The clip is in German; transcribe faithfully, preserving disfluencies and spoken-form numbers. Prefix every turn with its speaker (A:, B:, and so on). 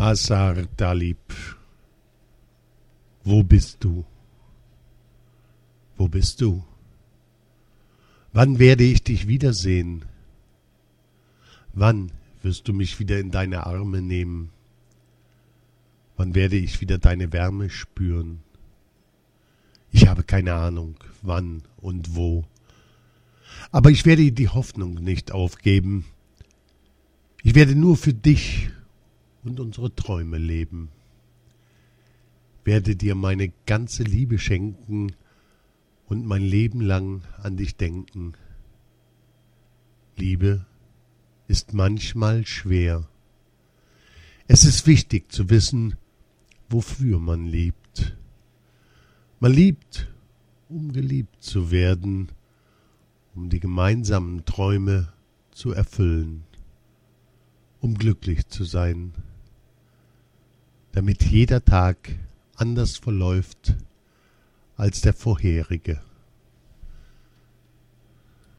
A: Hazar Talib, wo bist du? Wo bist du? Wann werde ich dich wiedersehen? Wann wirst du mich wieder in deine Arme nehmen? Wann werde ich wieder deine Wärme spüren? Ich habe keine Ahnung, wann und wo. Aber ich werde die Hoffnung nicht aufgeben. Ich werde nur für dich und unsere Träume leben. Werde dir meine ganze Liebe schenken und mein Leben lang an dich denken. Liebe ist manchmal schwer. Es ist wichtig zu wissen, wofür man liebt. Man liebt, um geliebt zu werden, um die gemeinsamen Träume zu erfüllen, um glücklich zu sein, damit jeder Tag anders verläuft als der vorherige.